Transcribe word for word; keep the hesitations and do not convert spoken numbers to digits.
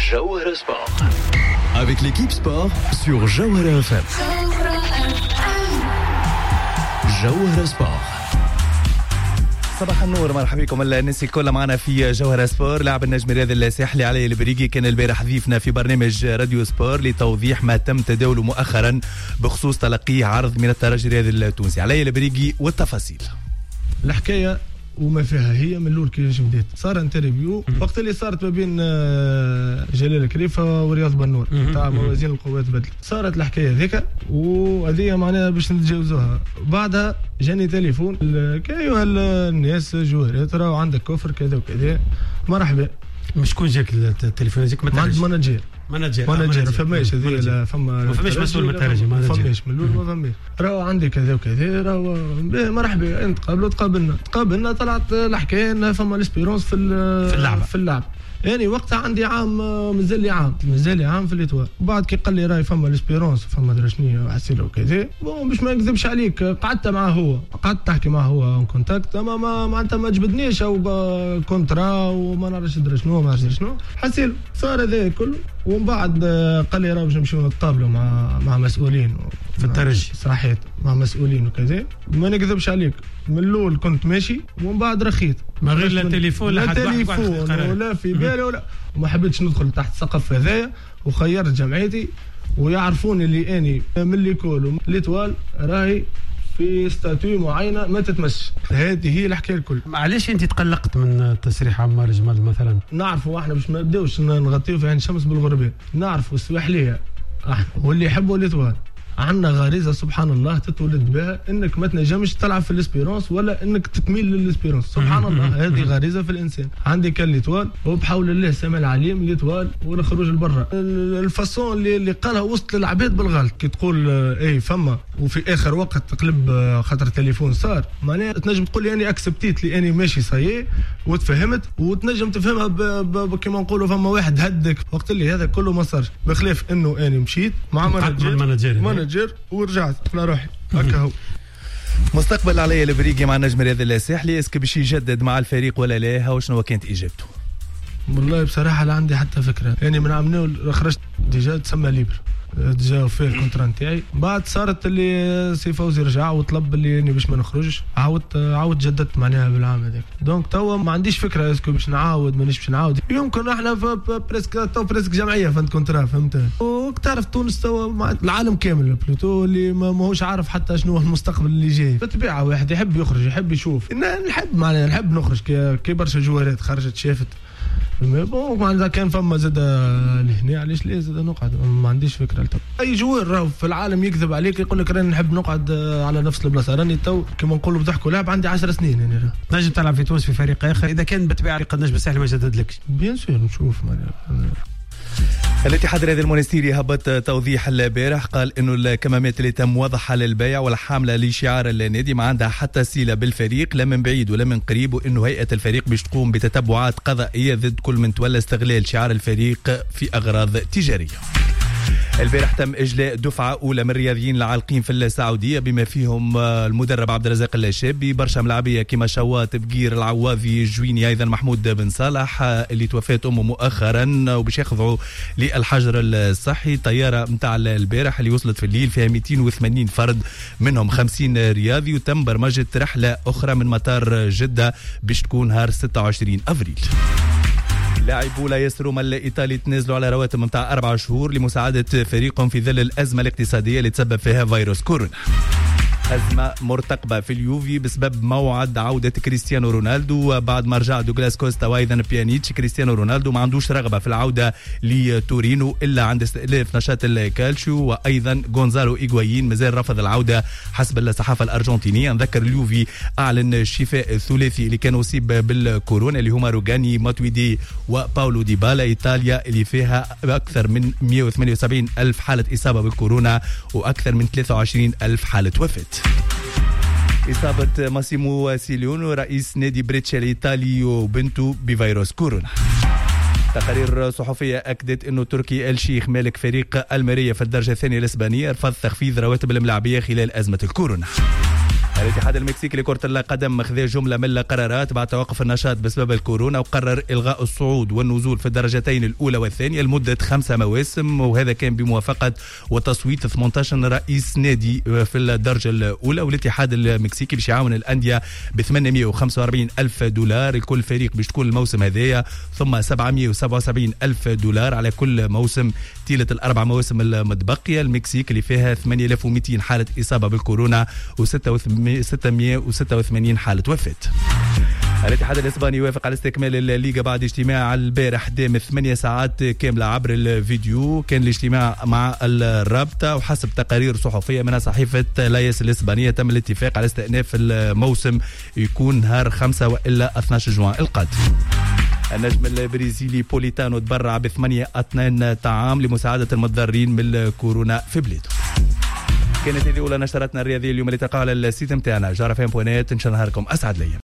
Jawhara Sport. Avec l'équipe sport sur Jawhara F M. Jawhara Sport. صباح النور، مرحبا بكم الناس الكل معنا في جوهرة سبور. لاعب النجم الرياضي الساحلي علي البريقي كان البارح ضيفنا في برنامج راديو سبور لتوضيح ما تم تداوله مؤخرا بخصوص تلقيه عرض من الترجي الرياضي التونسي. علي البريقي والتفاصيل. الحكايه وما فيها هي من الاول كي بديت صار انترفيو وقت اللي صارت ما بين جلال كريفه ورياض بنور تاع موازين القوات بدل، صارت الحكايه ذيك وهذه معناها باش نتجاوزوها. بعدها جاني تليفون كايو الناس جوهرات راهو عندك كفر كذا وكذا. مرحبا. شكون جاك التليفون هذيك؟ مانجير مانجير مانجير فماش هذه فما ما فماش مسؤول من الترجي ما فماش من الاول ما فماش راهو عندي كذا وكذا راهو مرحبا انت قابلوا تقابلنا تقابلنا طلعت الحكايه ان فما ليسبيرونس في في اللعبه في اللعب يعني وقتها عندي عام مازال لي عام مازال لي عام في الاتوال. وبعد كي قال لي راهي فما ليسبيرونس فما درا شنيا حسيله وكذا بون باش ما نكذبش عليك قعدت معاه هو قعدت تحكي معاه هو اون كونتاكت اما ما معناتها ما جبدنيش او كونترا وما نعرفش درا شنو ما نعرفش شنو حسيل صار هذا كله. ومن بعد قال لي راه باش نمشيو نتقابلوا مع مع مسؤولين في الترجي صحيت مع مسؤولين وكذا. ما نكذبش عليك من الاول كنت ماشي ومن بعد رخيت ما غير لا تليفون لا تليفون ولا في بالي ولا وما حبيتش ندخل تحت السقف هذايا وخيرت جمعيتي ويعرفوني اللي اني من ليكول ليتوال راهي في ستاتيو معينه ما تتمسش. هذه هي الحكايه الكل. معليش انت تقلقت من تصريح عمار جمال مثلا؟ نعرفوا احنا باش ما نبداوش نغطيو في عين الشمس بالغربال، نعرفوا السواحليه احنا واللي يحبوا ليتوال عندنا غريزه سبحان الله تتولد بها انك ما تنجمش تلعب في الاسبيرونس ولا انك تكمل للاسبيرونس سبحان الله. هذه غريزه في الانسان. عندي كان ليتوال وبحول الله السماء العليم ليتوال والخروج لبرا. الفاسون اللي, اللي قالها وسط العباد بالغلط كي تقول اي فما وفي اخر وقت تقلب خاطر تليفون صار معناها تنجم تقول لي اني اكسبتيت لي اني ماشي صايي وتفهمت وتنجم تفهمها كما نقولوا فما واحد هدك وقت اللي هذا كله ما صارش بخلاف انه اني مشيت مع مانجر ورجعت على روحي هكا هو. مستقبل علي البريقي مع النجم الرياضي الساحلي اسكو باش يجدد مع الفريق ولا لا؟ وشنو كانت اجابته؟ والله بصراحه لا عندي حتى فكره يعني من عام خرجت ديجا تسمى ليبر ديجا في الكونترا نتاعي. بعد صارت اللي سي فوزي رجع وطلب اللي اني باش ما نخرجش عاودت عاود جددت معناها بالعام هذاك. دونك توا ما عنديش فكره اسكو باش نعاود مانيش باش نعاود. يمكن احنا في بريسك تو بريسك جمعيه فهمت كونترا فهمت. وتعرف تونس توا العالم كامل بلوتو اللي ما ماهوش عارف حتى شنو المستقبل اللي جاي. بالطبيعه واحد يحب يخرج يحب يشوف. نحب معناها نحب نخرج كي برشا جوارات خرجت شافت بون معناتها كان فما زاد لهنا علاش لا زاد نقعد ما عنديش فكره. تو اي جوار راهو في العالم يكذب عليك يقول لك راني نحب نقعد على نفس البلاصه. راني تو كما نقولوا بضحكوا لاعب عندي عشر سنين يعني راه نجم تلعب في تونس في فريق اخر اذا كان بالطبيعه قد نجم الساحل ما جددلكش بيان سور نشوف معناها. الاتحاد الرياضي المونستيري هبط توضيح البارح قال انه الكمامات اللي تم وضعها للبيع والحامله لشعار النادي ما عندها حتى صله بالفريق لا من بعيد ولا من قريب وانه هيئه الفريق باش تقوم بتتبعات قضائيه ضد كل من تولى استغلال شعار الفريق في اغراض تجاريه. البارح تم إجلاء دفعة أولى من الرياضيين العالقين في السعودية بما فيهم المدرب عبد الرزاق الشابي برشا ملاعبية كما شوات بقير العواضي الجويني أيضا محمود بن صالح اللي توفات أمه مؤخرا وباش يخضعوا للحجر الصحي. طيارة متاع البارح اللي وصلت في الليل فيها مئتين وثمانين فرد منهم خمسين رياضي وتم برمجة رحلة أخرى من مطار جدة باش تكون نهار ستة وعشرين أفريل. لاعبو لا يسروما الإيطالي تنازلوا على رواتب متاع أربع شهور لمساعدة فريقهم في ظل الأزمة الاقتصادية اللي تسبب فيها فيروس كورونا. أزمة مرتقبة في اليوفي بسبب موعد عودة كريستيانو رونالدو بعد ما رجع دوغلاس كوستا وأيضا بيانيتش. كريستيانو رونالدو ما عندوش رغبة في العودة لتورينو إلا عند استئلاف نشاط الكالشيو وأيضا غونزالو إيغوايين مازال رفض العودة حسب الصحافة الأرجنتينية. نذكر اليوفي أعلن الشفاء الثلاثي اللي كانوا أصيب بالكورونا اللي هما روغاني ماتويدي وباولو ديبالا. إيطاليا اللي فيها أكثر من مئة وثمانية وسبعين ألف حالة إصابة بالكورونا وأكثر من ثلاثة وعشرين ألف حالة وفاة. إصابة ماسيمو سيليونو رئيس نادي بريتشا الإيطالي وبنته بفيروس كورونا. تقارير صحفية أكدت أنه تركي آل شيخ مالك فريق المارية في الدرجة الثانية الإسبانية رفض تخفيض رواتب الملاعبية خلال أزمة الكورونا. الاتحاد المكسيكي لكرة القدم خذ جملة من القرارات بعد توقف النشاط بسبب الكورونا، وقرر إلغاء الصعود والنزول في الدرجتين الأولى والثانية لمدة خمسة مواسم، وهذا كان بموافقة وتصويت ثمانية عشر رئيس نادي في الدرجة الأولى. والاتحاد المكسيكي باش يعاون الأندية ب ثمانمائة وخمسة وأربعين ألف دولار لكل فريق باش تكون الموسم هذايا، ثم سبعمائة وسبعة وسبعين ألف دولار على كل موسم طيلة الأربع مواسم المتبقية. المكسيك اللي فيها ثمانية آلاف ومئتين حالة إصابة بالكورونا وستمائة وستة وثمانين حالة وفاة. الاتحاد الإسباني يوافق على استكمال الليغا بعد اجتماع البارح دام ثمانية ساعات كاملة عبر الفيديو. كان الاجتماع مع الرابطة، وحسب تقارير صحفية من صحيفة لايس الإسبانية تم الاتفاق على استئناف الموسم يكون نهار خمسة وإلا اثني عشر جوان القادم. النجم البرازيلي بوليتانو تبرع بثمانية أطنان طعام لمساعدة المتضررين من الكورونا في بلاده. كانت هذه أولى نشراتنا الرياضية اليوم اللي تقع على السيت متاعنا جارة فين بوينات. إن شاء الله نهاركم أسعد ليا.